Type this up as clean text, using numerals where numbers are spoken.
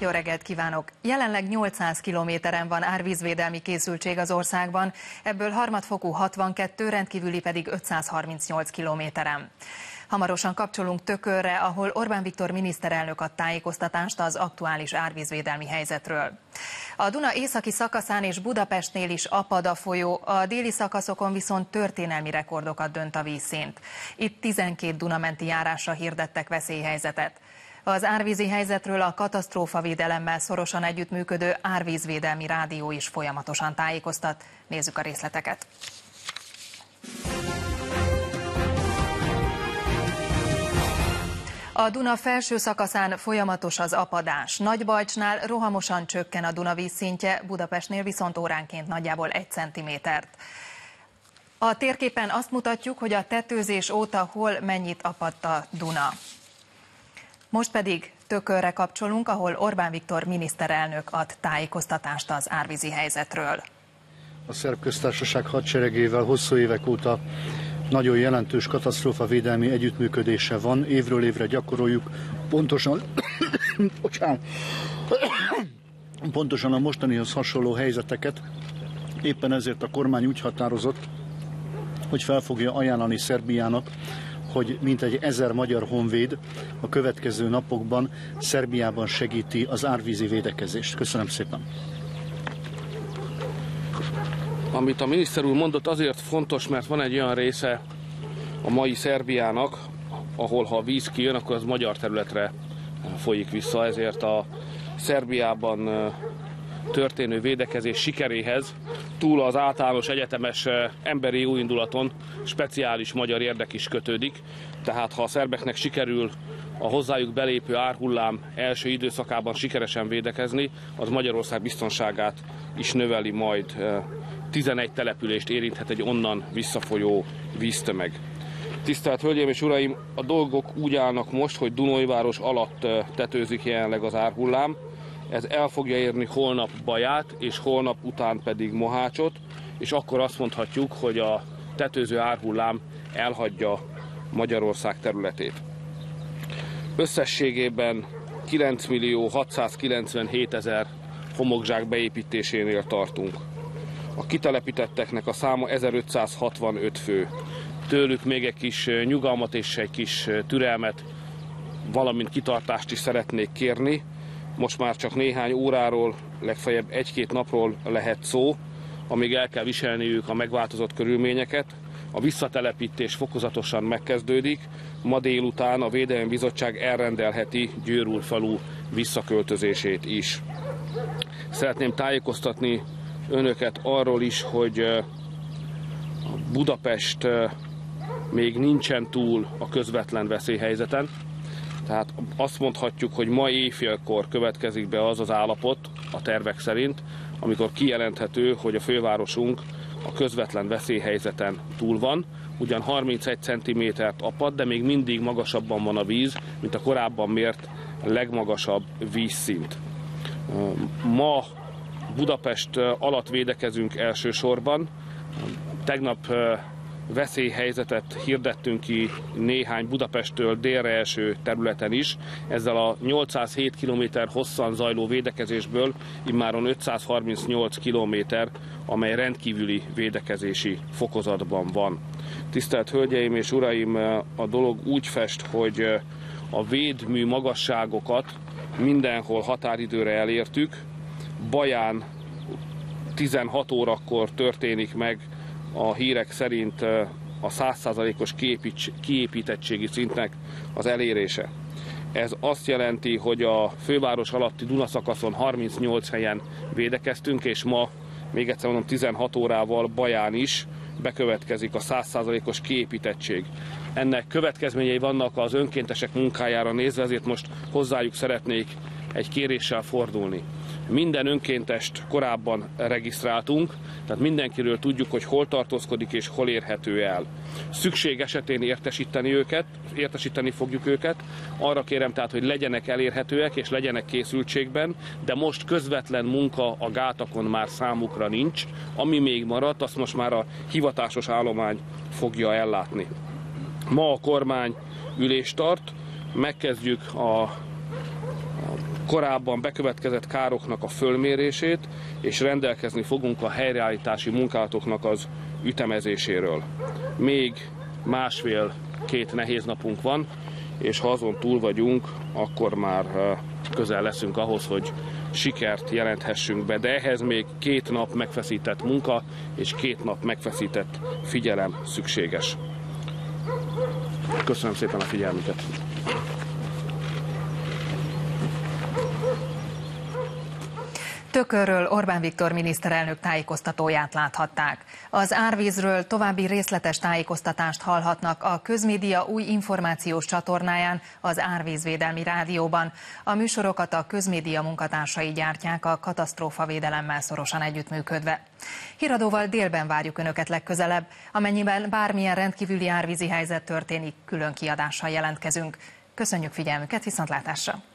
Jó reggelt kívánok! Jelenleg 800 kilométeren van árvízvédelmi készültség az országban, ebből harmadfokú 62, rendkívüli pedig 538 kilométeren. Hamarosan kapcsolunk Tökölre, ahol Orbán Viktor miniszterelnök ad tájékoztatást az aktuális árvízvédelmi helyzetről. A Duna északi szakaszán és Budapestnél is apad a folyó, a déli szakaszokon viszont történelmi rekordokat dönt a vízszint. Itt 12 Dunamenti járásra hirdettek veszélyhelyzetet. Az árvízi helyzetről a katasztrófavédelemmel szorosan együttműködő Árvízvédelmi Rádió is folyamatosan tájékoztat. Nézzük a részleteket. A Duna felső szakaszán folyamatos az apadás. Nagybajcsnál rohamosan csökken a Duna vízszintje, Budapestnél viszont óránként nagyjából 1 centimétert. A térképen azt mutatjuk, hogy a tetőzés óta hol mennyit apadt a Duna. Most pedig Tökölre kapcsolunk, ahol Orbán Viktor miniszterelnök ad tájékoztatást az árvízi helyzetről. A Szerb Köztársaság hadseregével hosszú évek óta nagyon jelentős katasztrófavédelmi együttműködése van. Évről évre gyakoroljuk pontosan a mostanihoz hasonló helyzeteket. Éppen ezért a kormány úgy határozott, hogy fel fogja ajánlani Szerbiának, hogy mintegy 1000 magyar honvéd a következő napokban Szerbiában segíti az árvízi védekezést. Köszönöm szépen! Amit a miniszter úr mondott, azért fontos, mert van egy olyan része a mai Szerbiának, ahol ha a víz kijön, akkor az magyar területre folyik vissza, ezért a Szerbiában történő védekezés sikeréhez túl az általános egyetemes emberi jóindulaton speciális magyar érdek is kötődik. Tehát ha a szerbeknek sikerül a hozzájuk belépő árhullám első időszakában sikeresen védekezni, az Magyarország biztonságát is növeli majd. 11 települést érinthet egy onnan visszafolyó víztömeg. Tisztelt Hölgyeim és Uraim, a dolgok úgy állnak most, hogy Dunajváros alatt tetőzik jelenleg az árhullám. Ez el fogja érni holnap Baját, és holnap után pedig Mohácsot, és akkor azt mondhatjuk, hogy a tetőző árhullám elhagyja Magyarország területét. Összességében 9.697.000 homokzsák beépítésénél tartunk. A kitelepítetteknek a száma 1565 fő. Tőlük még egy kis nyugalmat és egy kis türelmet, valamint kitartást is szeretnék kérni. Most már csak néhány óráról, legfeljebb 1-2 napról lehet szó, amíg el kell viselniük a megváltozott körülményeket. A visszatelepítés fokozatosan megkezdődik. Ma délután a Védelmi Bizottság elrendelheti Győr falu visszaköltözését is. Szeretném tájékoztatni önöket arról is, hogy Budapest még nincsen túl a közvetlen veszélyhelyzeten. Tehát azt mondhatjuk, hogy ma éjfélkor következik be az az állapot a tervek szerint, amikor kijelenthető, hogy a fővárosunk a közvetlen veszélyhelyzeten túl van. Ugyan 31 cm-t apad, de még mindig magasabban van a víz, mint a korábban mért legmagasabb vízszint. Ma Budapest alatt védekezünk elsősorban. Tegnap veszélyhelyzetet hirdettünk ki néhány Budapesttől délre eső területen is. Ezzel a 807 km hosszan zajló védekezésből immáron 538 km, amely rendkívüli védekezési fokozatban van. Tisztelt Hölgyeim és Uraim, a dolog úgy fest, hogy a védmű magasságokat mindenhol határidőre elértük. Baján 16 órakor történik meg a hírek szerint a 100%-os kiépítettségi szintnek az elérése. Ez azt jelenti, hogy a főváros alatti Duna szakaszon 38 helyen védekeztünk, és ma, még egyszer mondom, 16 órával Baján is bekövetkezik a 100%-os kiépítettség. Ennek következményei vannak az önkéntesek munkájára nézve, ezért most hozzájuk szeretnék egy kéréssel fordulni. Minden önkéntest korábban regisztráltunk, tehát mindenkiről tudjuk, hogy hol tartózkodik és hol érhető el. Szükség esetén értesíteni fogjuk őket. Arra kérem tehát, hogy legyenek elérhetőek és legyenek készültségben, de most közvetlen munka a gátakon már számukra nincs. Ami még maradt, azt most már a hivatásos állomány fogja ellátni. Ma a kormány ülést tart, megkezdjük a korábban bekövetkezett károknak a fölmérését, és rendelkezni fogunk a helyreállítási munkálatoknak az ütemezéséről. Még másfél-két nehéz napunk van, és ha azon túl vagyunk, akkor már közel leszünk ahhoz, hogy sikert jelenthessünk be, de ehhez még 2 nap megfeszített munka és 2 nap megfeszített figyelem szükséges. Köszönöm szépen a figyelmüket! Tökörről Orbán Viktor miniszterelnök tájékoztatóját láthatták. Az árvízről további részletes tájékoztatást hallhatnak a Közmédia új információs csatornáján, az Árvízvédelmi Rádióban. A műsorokat a Közmédia munkatársai gyártják, a katasztrófavédelemmel szorosan együttműködve. Híradóval délben várjuk Önöket legközelebb, amennyiben bármilyen rendkívüli árvízi helyzet történik, külön kiadással jelentkezünk. Köszönjük figyelmüket, viszontlátásra!